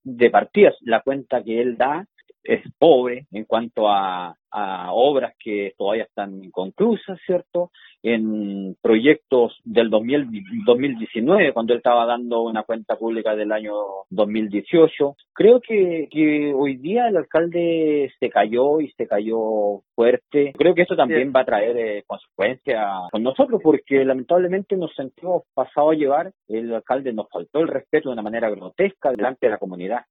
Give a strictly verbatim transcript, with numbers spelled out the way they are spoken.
de partida, la cuenta que él da es pobre en cuanto a, a obras que todavía están inconclusas, ¿cierto? En proyectos del dos mil, dos mil diecinueve, cuando él estaba dando una cuenta pública del año dos mil dieciocho. Creo que, que hoy día el alcalde se cayó y se cayó fuerte. Creo que eso también va a traer eh, consecuencias con nosotros, porque lamentablemente nos sentimos pasados a llevar. El alcalde nos faltó el respeto de una manera grotesca delante de la comunidad.